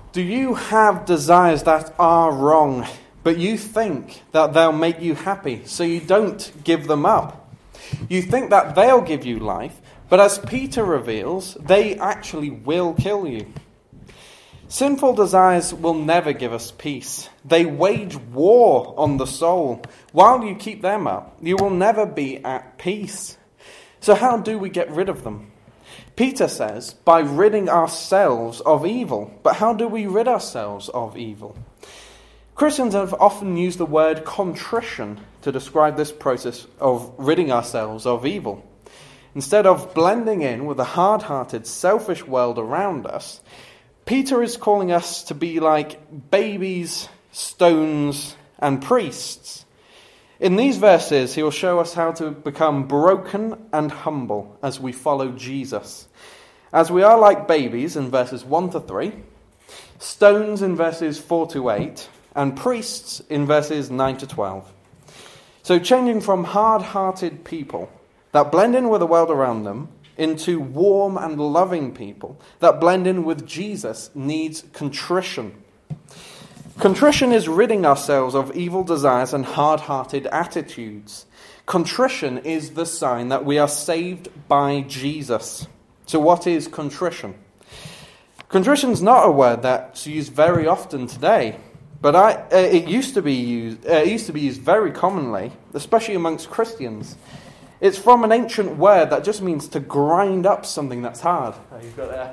Do you have desires that are wrong, but you think that they'll make you happy, so you don't give them up? You think that they'll give you life, but as Peter reveals, they actually will kill you. Sinful desires will never give us peace. They wage war on the soul. While you keep them up, you will never be at peace. So how do we get rid of them? Peter says, by ridding ourselves of evil. But how do we rid ourselves of evil? Christians have often used the word contrition to describe this process of ridding ourselves of evil. Instead of blending in with the hard-hearted, selfish world around us, Peter is calling us to be like babies, stones, and priests. In these verses, he will show us how to become broken and humble as we follow Jesus. As we are like babies in verses 1 to 3, stones in verses 4 to 8, and priests in verses 9 to 12. So changing from hard-hearted people that blend in with the world around them into warm and loving people that blend in with Jesus needs contrition. Contrition is ridding ourselves of evil desires and hard-hearted attitudes. Contrition is the sign that we are saved by Jesus. So what is contrition? Contrition is not a word that's used very often today, but it used to be used very commonly, especially amongst Christians. It's from an ancient word that just means to grind up something that's hard. You've got there.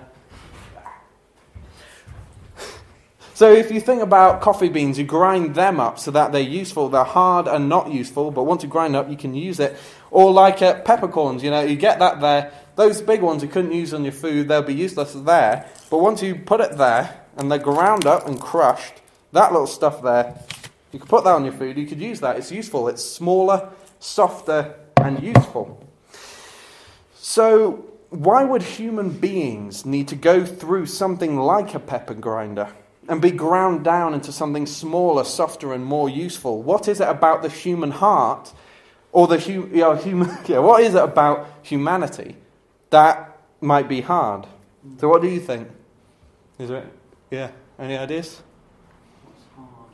So if you think about coffee beans, you grind them up so that they're useful. They're hard and not useful, but once you grind up, you can use it. Or like peppercorns, you get that there. Those big ones you couldn't use on your food, they'll be useless there. But once you put it there, and they're ground up and crushed, that little stuff there, you can put that on your food, you could use that. It's useful. It's smaller, softer, and useful. So why would human beings need to go through something like a pepper grinder and be ground down into something smaller, softer, and more useful? What is it about the human heart, or what is it about humanity that might be hard? So what do you think? Is it? Yeah. Any ideas? What's hard?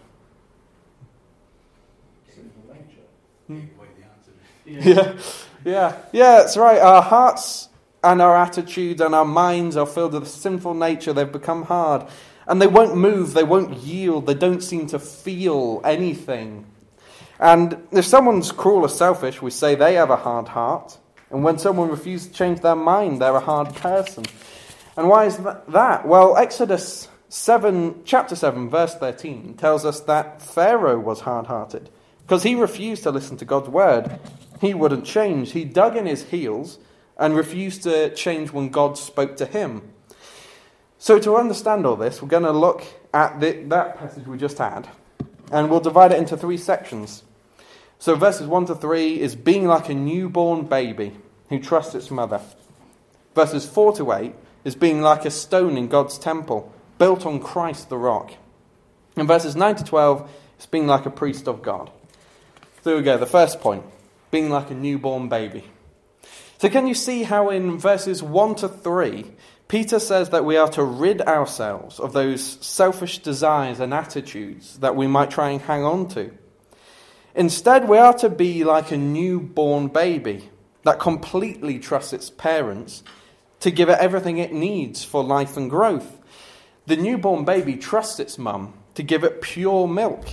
Sinful nature. Yeah, that's right. Our hearts and our attitudes and our minds are filled with a sinful nature. They've become hard. And they won't move, they won't yield, they don't seem to feel anything. And if someone's cruel or selfish, we say they have a hard heart. And when someone refuses to change their mind, they're a hard person. And why is that? Well, Exodus chapter 7, verse 13 tells us that Pharaoh was hard-hearted because he refused to listen to God's word. He wouldn't change. He dug in his heels and refused to change when God spoke to him. So to understand all this, we're going to look at that passage we just had, and we'll divide it into 3 sections. So verses 1 to 3 is being like a newborn baby who trusts its mother. Verses 4 to 8 is being like a stone in God's temple, built on Christ the rock. And verses 9 to 12 is being like a priest of God. So here we go, the first point, being like a newborn baby. So can you see how in verses 1 to 3, Peter says that we are to rid ourselves of those selfish desires and attitudes that we might try and hang on to. Instead, we are to be like a newborn baby that completely trusts its parents to give it everything it needs for life and growth. The newborn baby trusts its mum to give it pure milk.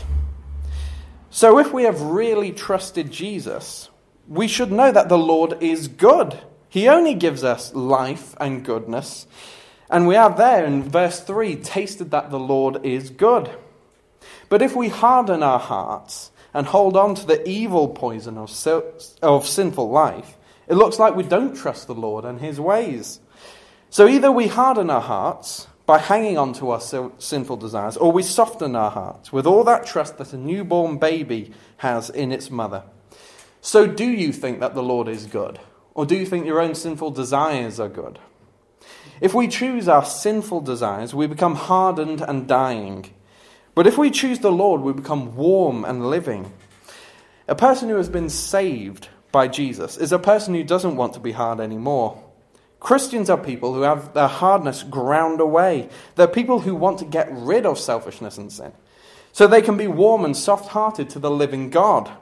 So if we have really trusted Jesus, we should know that the Lord is good. He only gives us life and goodness. And we have there in verse 3, tasted that the Lord is good. But if we harden our hearts and hold on to the evil poison of sinful life, it looks like we don't trust the Lord and his ways. So either we harden our hearts by hanging on to our sinful desires, or we soften our hearts with all that trust that a newborn baby has in its mother. So do you think that the Lord is good? Or do you think your own sinful desires are good? If we choose our sinful desires, we become hardened and dying. But if we choose the Lord, we become warm and living. A person who has been saved by Jesus is a person who doesn't want to be hard anymore. Christians are people who have their hardness ground away. They're people who want to get rid of selfishness and sin, so they can be warm and soft-hearted to the living God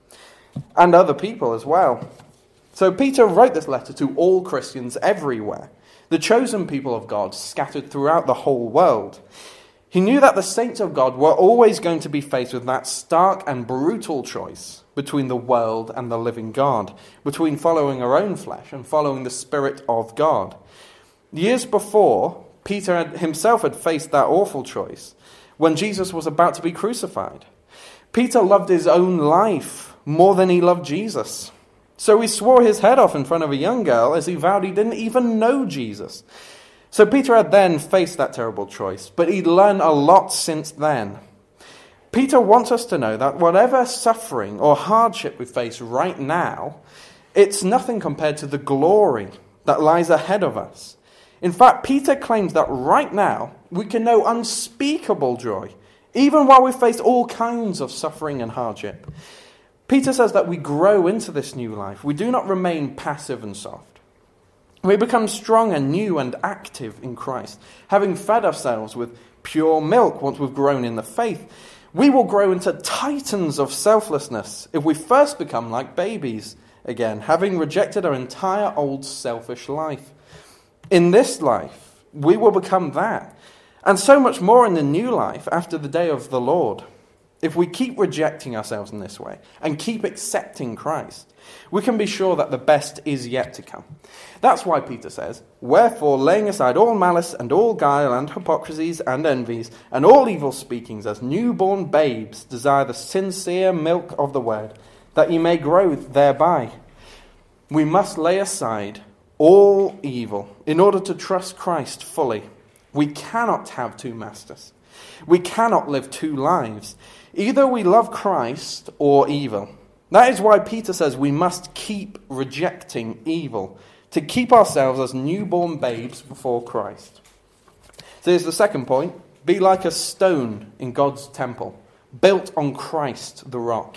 and other people as well. So Peter wrote this letter to all Christians everywhere, the chosen people of God scattered throughout the whole world. He knew that the saints of God were always going to be faced with that stark and brutal choice between the world and the living God, between following our own flesh and following the Spirit of God. Years before, Peter himself had faced that awful choice when Jesus was about to be crucified. Peter loved his own life more than he loved Jesus. So he swore his head off in front of a young girl as he vowed he didn't even know Jesus. So Peter had then faced that terrible choice, but he'd learned a lot since then. Peter wants us to know that whatever suffering or hardship we face right now, it's nothing compared to the glory that lies ahead of us. In fact, Peter claims that right now we can know unspeakable joy, even while we face all kinds of suffering and hardship. Peter says that we grow into this new life. We do not remain passive and soft. We become strong and new and active in Christ, having fed ourselves with pure milk once we've grown in the faith. We will grow into titans of selflessness if we first become like babies again, having rejected our entire old selfish life. In this life, we will become that, and so much more in the new life after the day of the Lord. If we keep rejecting ourselves in this way and keep accepting Christ, we can be sure that the best is yet to come. That's why Peter says, "Wherefore, laying aside all malice and all guile and hypocrisies and envies and all evil speakings, as newborn babes desire the sincere milk of the word, that ye may grow thereby." We must lay aside all evil in order to trust Christ fully. We cannot have two masters. We cannot live two lives. Either we love Christ or evil. That is why Peter says we must keep rejecting evil, to keep ourselves as newborn babes before Christ. So here's the second point. Be like a stone in God's temple, built on Christ the rock.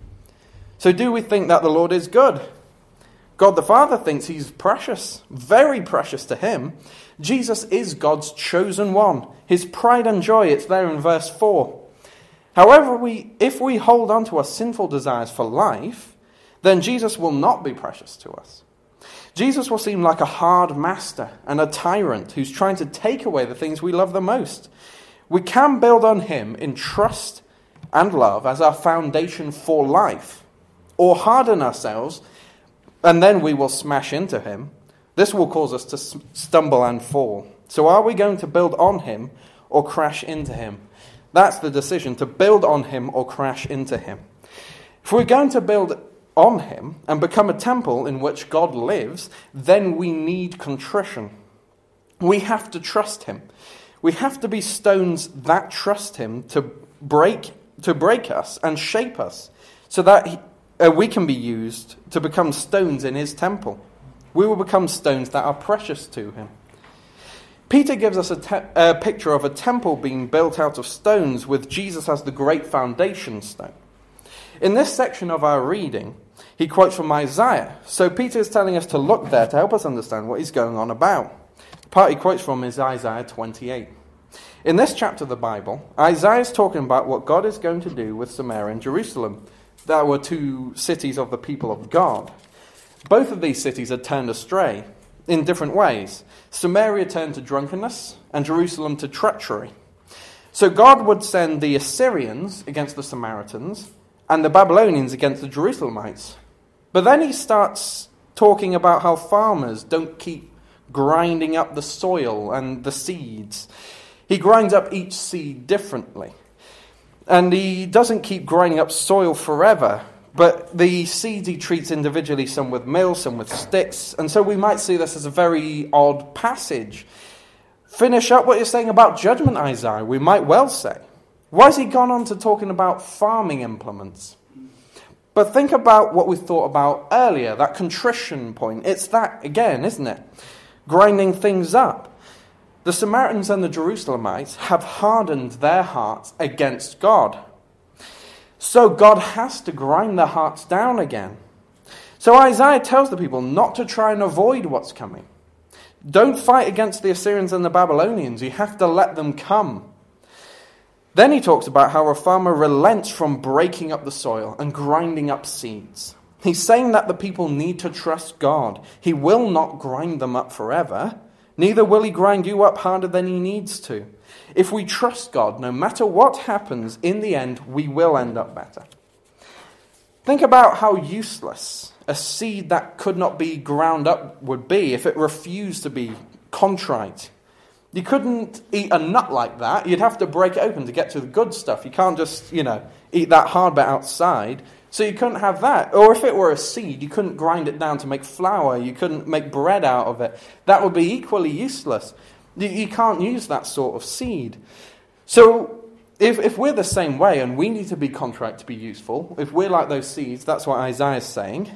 So do we think that the Lord is good? God the Father thinks he's precious, very precious to him. Jesus is God's chosen one, his pride and joy. It's there in verse 4. However, if we hold on to our sinful desires for life, then Jesus will not be precious to us. Jesus will seem like a hard master and a tyrant who's trying to take away the things we love the most. We can build on him in trust and love as our foundation for life, or harden ourselves, and then we will smash into him. This will cause us to stumble and fall. So are we going to build on him or crash into him? That's the decision, to build on him or crash into him. If we're going to build on him and become a temple in which God lives, then we need contrition. We have to trust him. We have to be stones that trust him to break us and shape us, so that we can be used to become stones in his temple. We will become stones that are precious to him. Peter gives us a picture of a temple being built out of stones with Jesus as the great foundation stone. In this section of our reading, he quotes from Isaiah. So Peter is telling us to look there to help us understand what he's going on about. The part he quotes from is Isaiah 28. In this chapter of the Bible, Isaiah is talking about what God is going to do with Samaria and Jerusalem. There were two cities of the people of God. Both of these cities had turned astray in different ways. Samaria turned to drunkenness and Jerusalem to treachery. So God would send the Assyrians against the Samaritans and the Babylonians against the Jerusalemites. But then he starts talking about how farmers don't keep grinding up the soil and the seeds. He grinds up each seed differently. And he doesn't keep grinding up soil forever, but the seeds he treats individually, some with meal, some with sticks. And so we might see this as a very odd passage. Finish up what you're saying about judgment, Isaiah, we might well say. Why has he gone on to talking about farming implements? But think about what we thought about earlier, that contrition point. It's that again, isn't it? Grinding things up. The Samaritans and the Jerusalemites have hardened their hearts against God. So God has to grind their hearts down again. So Isaiah tells the people not to try and avoid what's coming. Don't fight against the Assyrians and the Babylonians. You have to let them come. Then he talks about how a farmer relents from breaking up the soil and grinding up seeds. He's saying that the people need to trust God. He will not grind them up forever. Neither will he grind you up harder than he needs to. If we trust God, no matter what happens, in the end, we will end up better. Think about how useless a seed that could not be ground up would be if it refused to be contrite. You couldn't eat a nut like that. You'd have to break it open to get to the good stuff. You can't just, eat that hard bit outside. So you couldn't have that. Or if it were a seed, you couldn't grind it down to make flour. You couldn't make bread out of it. That would be equally useless. You can't use that sort of seed. So if we're the same way and we need to be contrite to be useful, if we're like those seeds, that's what Isaiah's saying.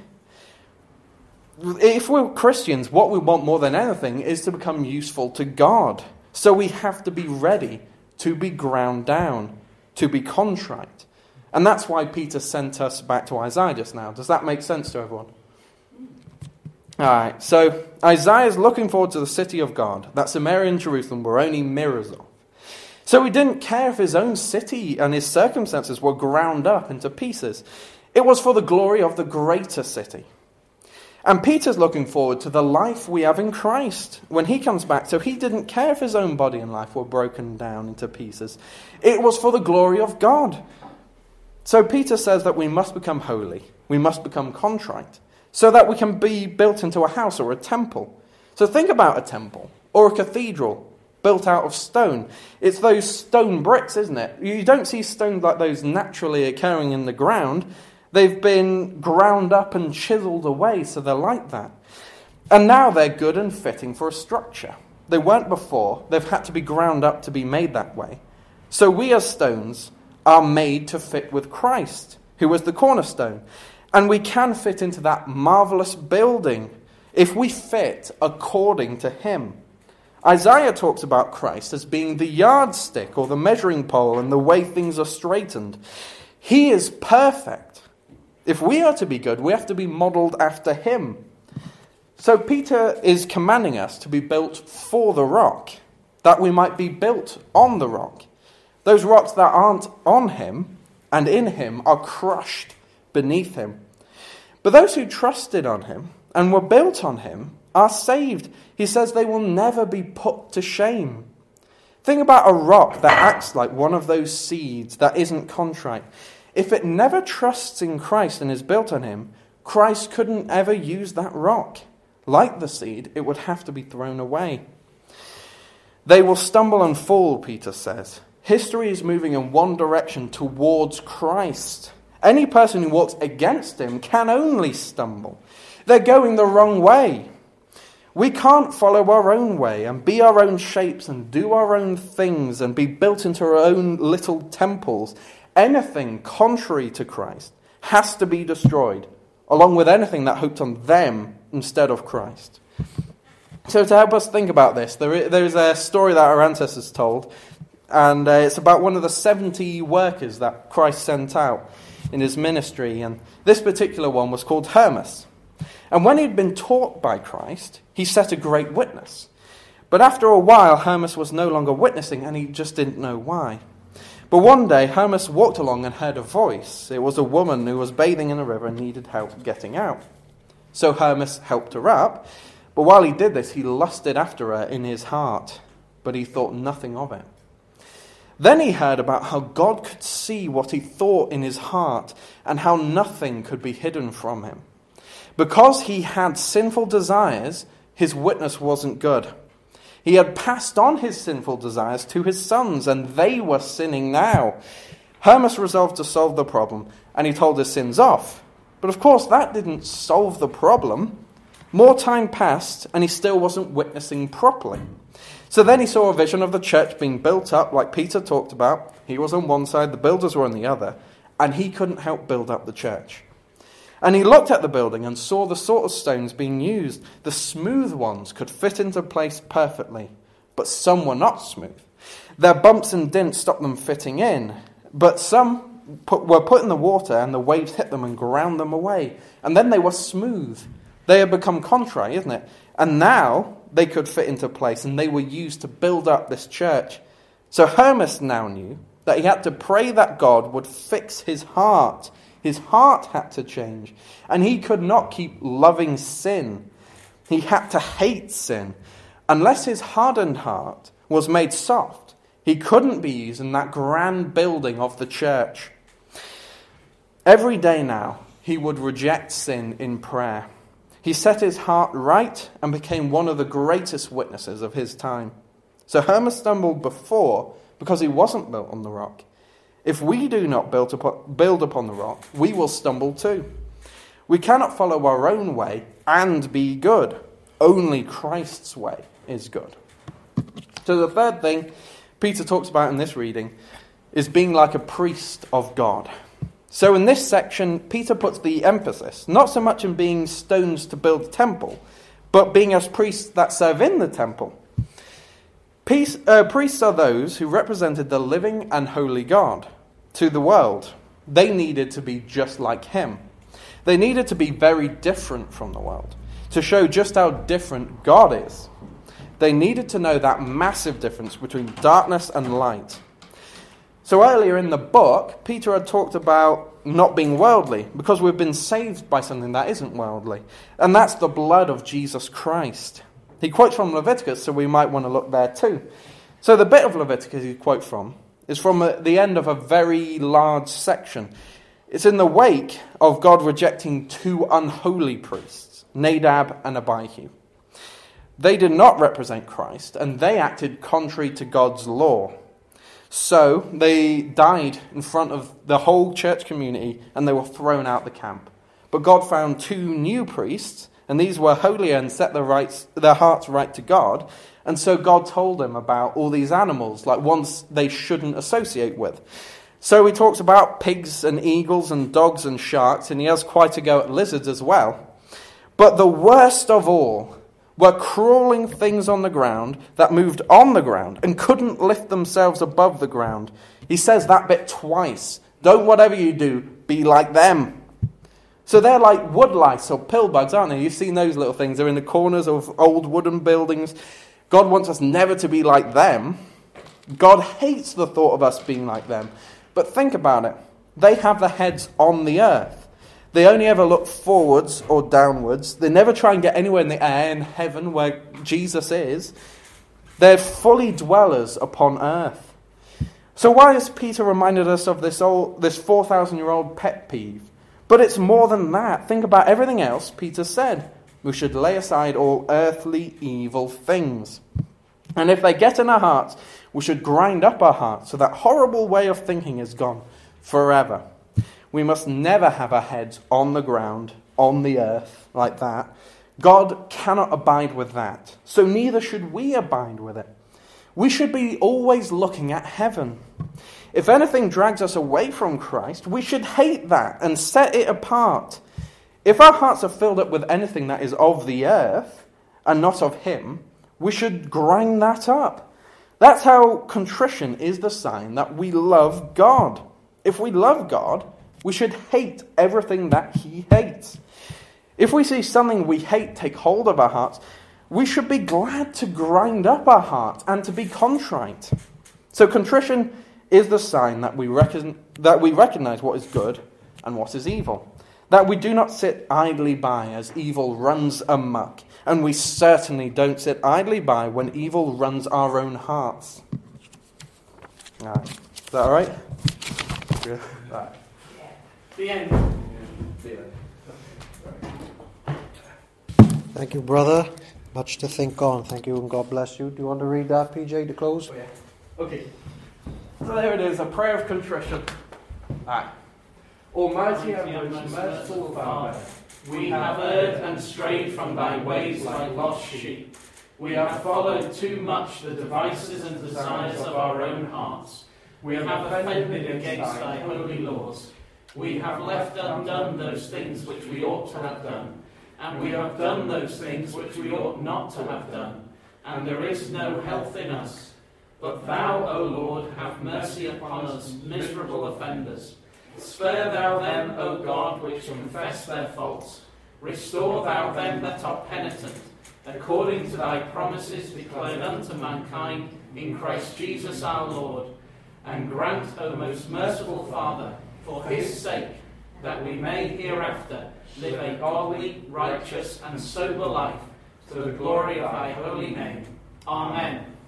If we're Christians, what we want more than anything is to become useful to God. So we have to be ready to be ground down, to be contrite. And that's why Peter sent us back to Isaiah just now. Does that make sense to everyone? All right, so Isaiah's looking forward to the city of God, that Samaria and Jerusalem were only mirrors of. So he didn't care if his own city and his circumstances were ground up into pieces. It was for the glory of the greater city. And Peter's looking forward to the life we have in Christ when he comes back. So he didn't care if his own body and life were broken down into pieces. It was for the glory of God. So Peter says that we must become holy. We must become contrite so that we can be built into a house or a temple. So think about a temple or a cathedral built out of stone. It's those stone bricks, isn't it? You don't see stones like those naturally occurring in the ground. They've been ground up and chiseled away, so they're like that. And now they're good and fitting for a structure. They weren't before. They've had to be ground up to be made that way. So we as stones are made to fit with Christ, who was the cornerstone. And we can fit into that marvelous building if we fit according to him. Isaiah talks about Christ as being the yardstick or the measuring pole and the way things are straightened. He is perfect. If we are to be good, we have to be modeled after him. So Peter is commanding us to be built for the rock, that we might be built on the rock. Those rocks that aren't on him and in him are crushed beneath him. But those who trusted on him and were built on him are saved. He says they will never be put to shame. Think about a rock that acts like one of those seeds that isn't contrite. If it never trusts in Christ and is built on him, Christ couldn't ever use that rock. Like the seed, it would have to be thrown away. They will stumble and fall, Peter says. History is moving in one direction towards Christ. Any person who walks against him can only stumble. They're going the wrong way. We can't follow our own way and be our own shapes and do our own things and be built into our own little temples. Anything contrary to Christ has to be destroyed, along with anything that hoped on them instead of Christ. So to help us think about this, there's a story that our ancestors told, and it's about one of the 70 workers that Christ sent out in his ministry, and this particular one was called Hermas. And when he'd been taught by Christ, he set a great witness. But after a while, Hermas was no longer witnessing, and he just didn't know why. But one day, Hermas walked along and heard a voice. It was a woman who was bathing in a river and needed help getting out. So Hermas helped her up, but while he did this, he lusted after her in his heart, but he thought nothing of it. Then he heard about how God could see what he thought in his heart and how nothing could be hidden from him. Because he had sinful desires, his witness wasn't good. He had passed on his sinful desires to his sons, and they were sinning now. Hermas resolved to solve the problem, and he told his sins off. But of course, that didn't solve the problem. More time passed, and he still wasn't witnessing properly. So then he saw a vision of the church being built up, like Peter talked about. He was on one side, the builders were on the other, and he couldn't help build up the church. And he looked at the building and saw the sort of stones being used. The smooth ones could fit into place perfectly, but some were not smooth. Their bumps and dints stopped them fitting in, but some were put in the water and the waves hit them and ground them away. And then they were smooth. They had become contrite, isn't it? And now they could fit into place, and they were used to build up this church. So Hermas now knew that he had to pray that God would fix his heart. His heart had to change, and he could not keep loving sin. He had to hate sin. Unless his hardened heart was made soft, he couldn't be used in that grand building of the church. Every day now, he would reject sin in prayer. He set his heart right and became one of the greatest witnesses of his time. So Hermas stumbled before because he wasn't built on the rock. If we do not build upon the rock, we will stumble too. We cannot follow our own way and be good. Only Christ's way is good. So the third thing Peter talks about in this reading is being like a priest of God. So in this section, Peter puts the emphasis not so much in being stones to build a temple, but being as priests that serve in the temple. Priests are those who represented the living and holy God to the world. They needed to be just like him. They needed to be very different from the world to show just how different God is. They needed to know that massive difference between darkness and light. So earlier in the book, Peter had talked about not being worldly because we've been saved by something that isn't worldly. And that's the blood of Jesus Christ. He quotes from Leviticus, so we might want to look there too. So the bit of Leviticus he quotes from is from the end of a very large section. It's in the wake of God rejecting two unholy priests, Nadab and Abihu. They did not represent Christ, and they acted contrary to God's law. So they died in front of the whole church community, and they were thrown out the camp. But God found two new priests, and these were holier and set their hearts right to God. And so God told them about all these animals, like ones they shouldn't associate with. So he talks about pigs and eagles and dogs and sharks, and he has quite a go at lizards as well. But the worst of all were crawling things on the ground that moved on the ground and couldn't lift themselves above the ground. He says that bit twice. Don't whatever you do, be like them. So they're like wood lice or pill bugs, aren't they? You've seen those little things. They're in the corners of old wooden buildings. God wants us never to be like them. God hates the thought of us being like them. But think about it. They have their heads on the earth. They only ever look forwards or downwards. They never try and get anywhere in the air in heaven where Jesus is. They're fully dwellers upon earth. So why has Peter reminded us of this 4,000-year-old pet peeve? But it's more than that. Think about everything else Peter said. We should lay aside all earthly evil things. And if they get in our hearts, we should grind up our hearts so that horrible way of thinking is gone forever. We must never have our heads on the ground, on the earth, like that. God cannot abide with that. So neither should we abide with it. We should be always looking at heaven. If anything drags us away from Christ, we should hate that and set it apart. If our hearts are filled up with anything that is of the earth and not of him, we should grind that up. That's how contrition is the sign that we love God. If we love God, we should hate everything that he hates. If we see something we hate take hold of our hearts, we should be glad to grind up our heart and to be contrite. So contrition is the sign that we recognize what is good and what is evil. That we do not sit idly by as evil runs amok. And we certainly don't sit idly by when evil runs our own hearts. All right. Is that all right? Good. All right. The end. Thank you, brother. Much to think on. Thank you, and God bless you. Do you want to read that, PJ, to close? Oh, yeah. Okay. So there it is, a prayer of contrition. Alright. Almighty and most merciful Father, We have erred and strayed from thy ways like lost sheep. We have followed too much the devices and desires of our own hearts. We have offended against thy holy laws. We have left undone those things which we ought to have done, and we have done those things which we ought not to have done, and there is no health in us. But thou, O Lord, have mercy upon us, miserable offenders. Spare thou them, O God, which confess their faults. Restore thou them that are penitent, according to thy promises declared unto mankind in Christ Jesus our Lord. And grant, O most merciful Father, for his sake, that we may hereafter live a godly, righteous, and sober life, to the glory of thy holy name. Amen.